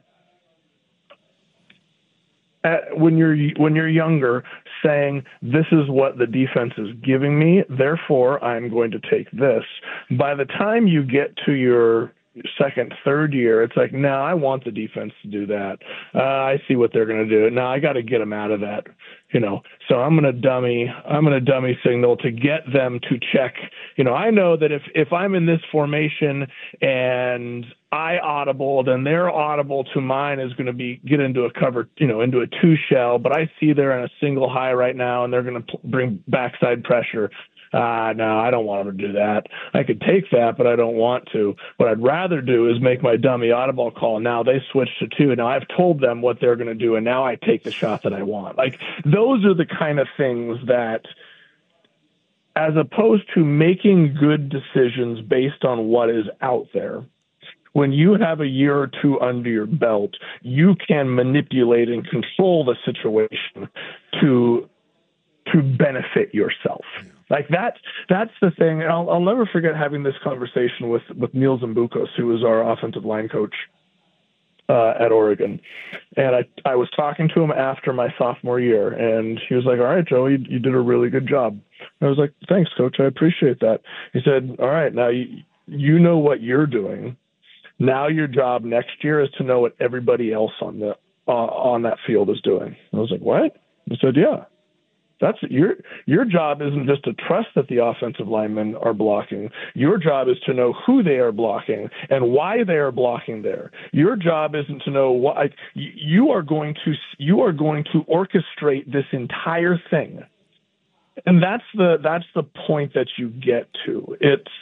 S15: when you're younger, saying this is what the defense is giving me, therefore I'm going to take this. By the time you get to your second, third year, it's like, no, I want the defense to do that. I see what they're going to do. Now I got to get them out of that, So I'm going to dummy signal to get them to check. I know that if I'm in this formation and I audible, then their audible to mine is going to get into a cover, into a 2 shell. But I see they're in a single high right now, and they're going to bring backside pressure. No, I don't want them to do that. I could take that, but I don't want to. What I'd rather do is make my dummy audible call. Now they switch to 2. Now I've told them what they're going to do, and now I take the shot that I want. Like, those are the kind of things that, as opposed to making good decisions based on what is out there, when you have a year or 2 under your belt, you can manipulate and control the situation to benefit yourself. Like that's the thing. And I'll never forget having this conversation with Neil Zambukos, who was our offensive line coach at Oregon. And I was talking to him after my sophomore year, and he was like, all right, Joe, you did a really good job. I was like, thanks, coach. I appreciate that. He said, all right, now you know what you're doing. Now your job next year is to know what everybody else on that field is doing. I was like, what? He said, yeah. That's your job isn't just to trust that the offensive linemen are blocking. Your job is to know who they are blocking and why they are blocking there. Your job isn't to know why. You are going to orchestrate this entire thing, and that's the point that you get to.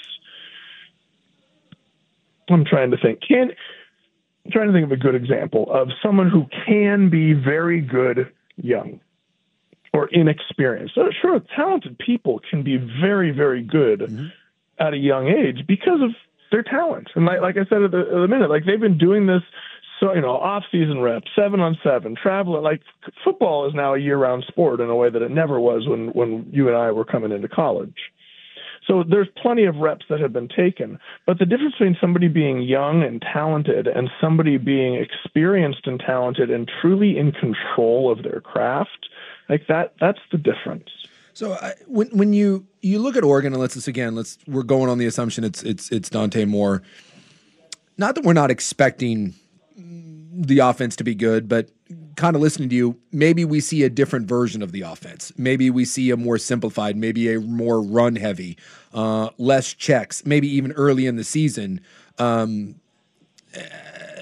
S15: I'm trying to think of a good example of someone who can be very good young or inexperienced. So sure, talented people can be very, very good at a young age because of their talent. And like I said at the minute, like they've been doing this, so off-season reps, 7-on-7, traveling. Like football is now a year-round sport in a way that it never was when you and I were coming into college. So there's plenty of reps that have been taken. But the difference between somebody being young and talented and somebody being experienced and talented and truly in control of their craft, like that's the difference.
S10: So when you look at Oregon, and we're going on the assumption it's Dante Moore. Not that we're not expecting the offense to be good, but kind of listening to you, maybe we see a different version of the offense. Maybe we see a more simplified, maybe a more run heavy, less checks, maybe even early in the season.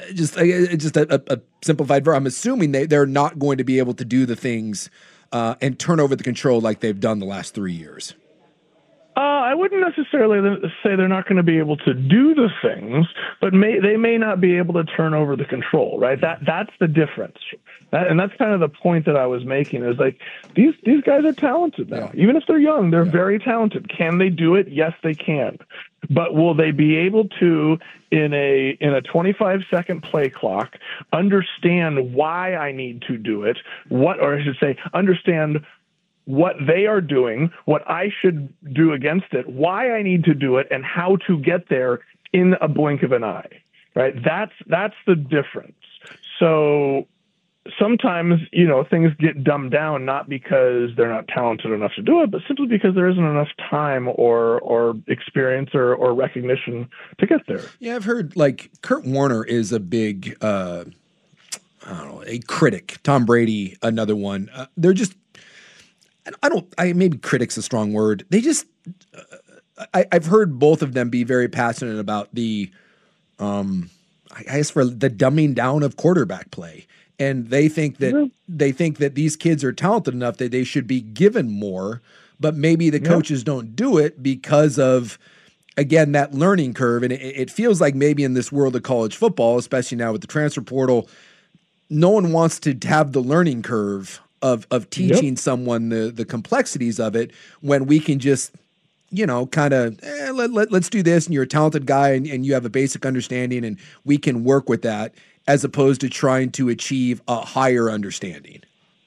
S10: just a simplified version. I'm assuming they're not going to be able to do the things and turn over the control like they've done the last 3 years.
S15: I wouldn't necessarily say they're not going to be able to do the things, but they may not be able to turn over the control, right? That's the difference. And that's kind of the point that I was making is like, these guys are talented now. Even if they're young, they're very talented. Can they do it? Yes, they can. But will they be able to, in a 25-second play clock, understand why I need to do it? Understand what they are doing, what I should do against it, why I need to do it, and how to get there in a blink of an eye, right? That's the difference. So sometimes, things get dumbed down, not because they're not talented enough to do it, but simply because there isn't enough time or experience or recognition to get there.
S10: Yeah, I've heard like Kurt Warner is a big, a critic. Tom Brady, another one. They're just, maybe critic's a strong word. They just, I've heard both of them be very passionate about the, I guess for the dumbing down of quarterback play. And they think that these kids are talented enough that they should be given more, but maybe the coaches don't do it because of, again, that learning curve. And it feels like maybe in this world of college football, especially now with the transfer portal, no one wants to have the learning curve of teaching someone the complexities of it when we can just, kind of let's do this, and you're a talented guy and you have a basic understanding and we can work with that, as opposed to trying to achieve a higher understanding.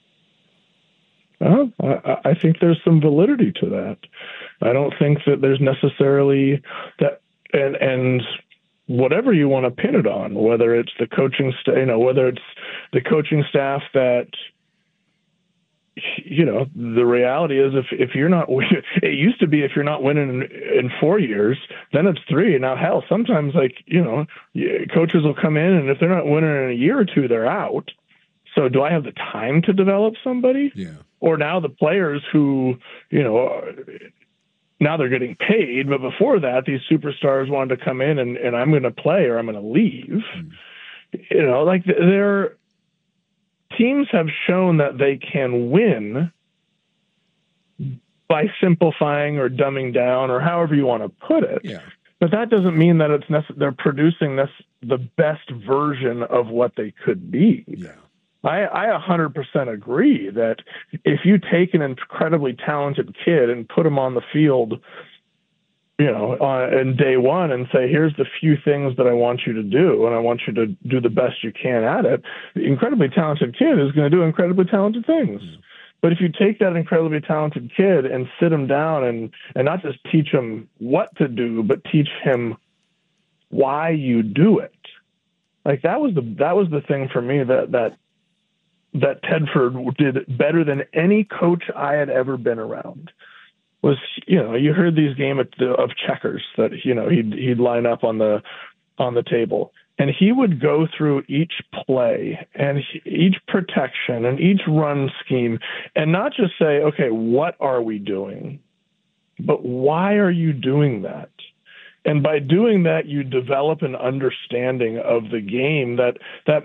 S15: I think there's some validity to that. I don't think that there's necessarily that, and whatever you want to pin it on, whether it's the coaching whether it's the coaching staff that, the reality is if you're not, it used to be if you're not winning in 4 years, then it's 3. Now, hell, sometimes coaches will come in and if they're not winning in a year or two, they're out. So do I have the time to develop somebody?
S10: Yeah.
S15: Or now the players who, now they're getting paid, but before that, these superstars wanted to come in and I'm going to play or I'm going to leave. They're, teams have shown that they can win by simplifying or dumbing down or however you want to put it.
S10: Yeah.
S15: But that doesn't mean that they're producing the best version of what they could be.
S10: Yeah.
S15: I 100% agree that if you take an incredibly talented kid and put him on the field, in day one and say, here's the few things that I want you to do, and I want you to do the best you can at it, the incredibly talented kid is going to do incredibly talented things. Mm. But if you take that incredibly talented kid and sit him down and not just teach him what to do, but teach him why you do it, that was the thing for me that Tedford did better than any coach I had ever been around. Was, you heard these game of checkers that, he'd line up on the table, and he would go through each play and each protection and each run scheme and not just say, okay, what are we doing, but why are you doing that? And by doing that, you develop an understanding of the game that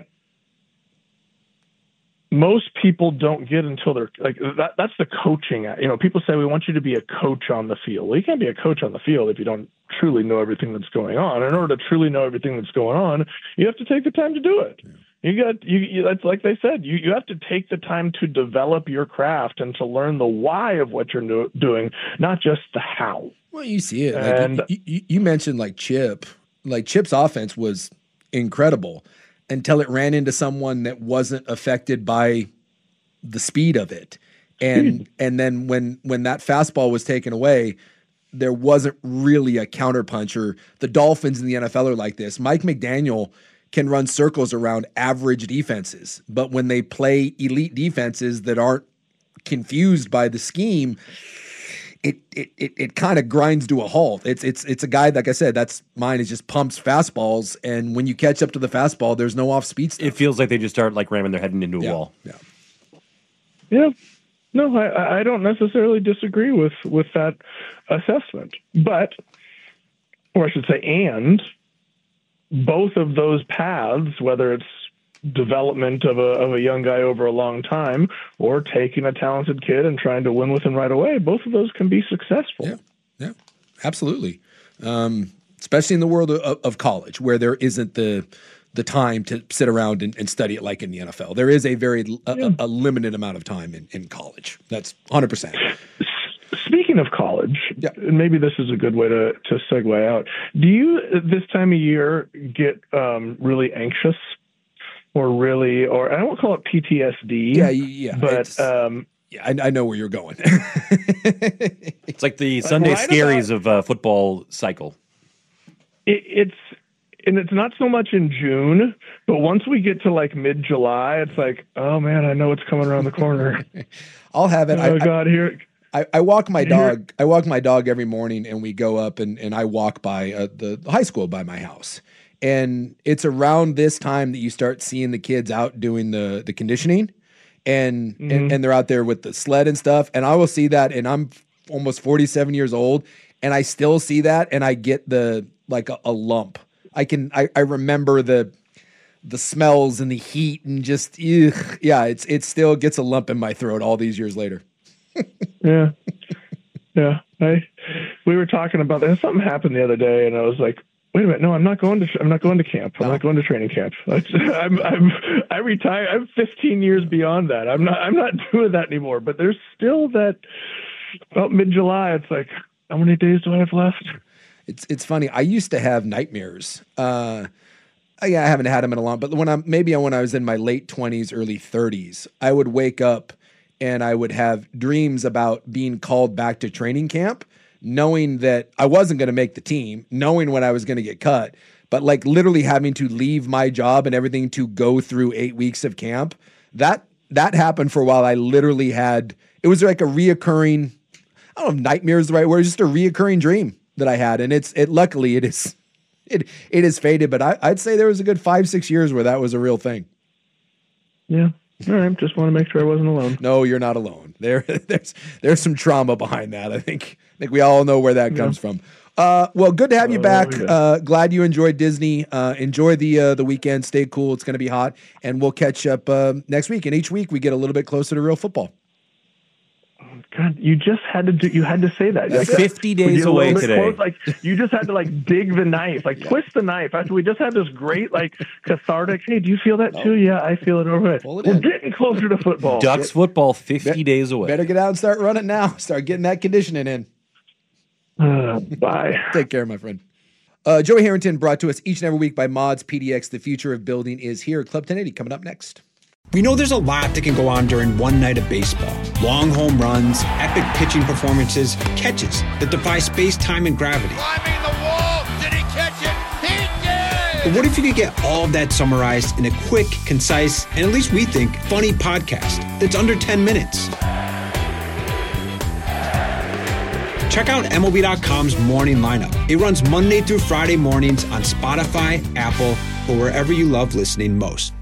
S15: most people don't get until they're that's the coaching. People say we want you to be a coach on the field. Well, you can't be a coach on the field if you don't truly know everything that's going on. In order to truly know everything that's going on, you have to take the time to do it. You that's like they said, you have to take the time to develop your craft and to learn the why of what you're doing, not just the how.
S10: Well, you see it. And you mentioned Chip. Chip's offense was incredible until it ran into someone that wasn't affected by the speed of it. And then when that fastball was taken away, there wasn't really a counterpuncher. The Dolphins in the NFL are like this. Mike McDaniel can run circles around average defenses, but when they play elite defenses that aren't confused by the scheme, it kind of grinds to a halt. It's a guy, like I said, that's mine is just pumps fastballs, and when you catch up to the fastball, there's no off speed stuff.
S11: It feels like they just start ramming their head into a wall.
S15: Yeah. No, I don't necessarily disagree with that assessment, but, or I should say, and both of those paths, whether it's development of a young guy over a long time or taking a talented kid and trying to win with him right away, both of those can be successful.
S10: Yeah, absolutely. Especially in the world of college, where there isn't the time to sit around and study it like in the NFL. There is a very a limited amount of time in college. That's 100%.
S15: Speaking of college, and maybe this is a good way to segue out, do you this time of year get really anxious or I don't want to call it PTSD?
S10: Yeah.
S15: But
S10: I know where you're going.
S11: It's like the Sunday scaries of football cycle.
S15: It's not so much in June, but once we get to like mid-July, it's like, oh man, I know it's coming around the corner.
S10: I'll have it.
S15: Oh God, here.
S10: I walk my dog. I walk my dog every morning, and we go up and I walk by the high school by my house. And it's around this time that you start seeing the kids out doing the conditioning, and they're out there with the sled and stuff. And I will see that, and I'm almost 47 years old, and I still see that, and I get a lump. I remember the smells and the heat and just it still gets a lump in my throat all these years later.
S15: Yeah. We were talking about that. Something happened the other day, and I was like, wait a minute, no, I'm not going to camp. I'm not going to training camp. I retired. I'm 15 years beyond that. I'm not doing that anymore. But there's still that about mid-July. It's like, how many days do I have left?
S10: It's funny. I used to have nightmares. I haven't had them in a long, but when I was in my late 20s, early 30s, I would wake up and I would have dreams about being called back to training camp, knowing that I wasn't going to make the team, knowing when I was going to get cut, but like literally having to leave my job and everything to go through 8 weeks of camp. That happened for a while. I literally it was like a reoccurring, I don't know if nightmare is the right word, just a reoccurring dream that I had. And luckily it is faded, but I'd say there was a good 5-6 years where that was a real thing.
S15: Yeah. All right. Just want to make sure I wasn't alone.
S10: No, you're not alone. There's some trauma behind that. I think we all know where that comes from. Well, good to have you back. Yeah. Glad you enjoyed Disney. Enjoy the weekend. Stay cool. It's going to be hot, and we'll catch up next week. And each week we get a little bit closer to real football.
S15: God, you had to say that.
S11: Like 50 days away today.
S15: Close, like you just had to dig the knife, twist the knife. After we just had this great cathartic. Hey, do you feel that too? Yeah, I feel it over it. We're getting closer to football.
S11: Ducks football 50 days away.
S10: Better get out and start running now. Start getting that conditioning in.
S15: Bye.
S10: Take care, my friend. Joey Harrington brought to us each and every week by Mods PDX. The future of building is here. Club 1080 coming up next.
S1: We know there's a lot that can go on during one night of baseball. Long home runs, epic pitching performances, catches that defy space, time, and gravity.
S2: Climbing the wall. Did he catch it? He did!
S1: But what if you could get all of that summarized in a quick, concise, and at least we think, funny podcast that's under 10 minutes? Check out MLB.com's morning lineup. It runs Monday through Friday mornings on Spotify, Apple, or wherever you love listening most.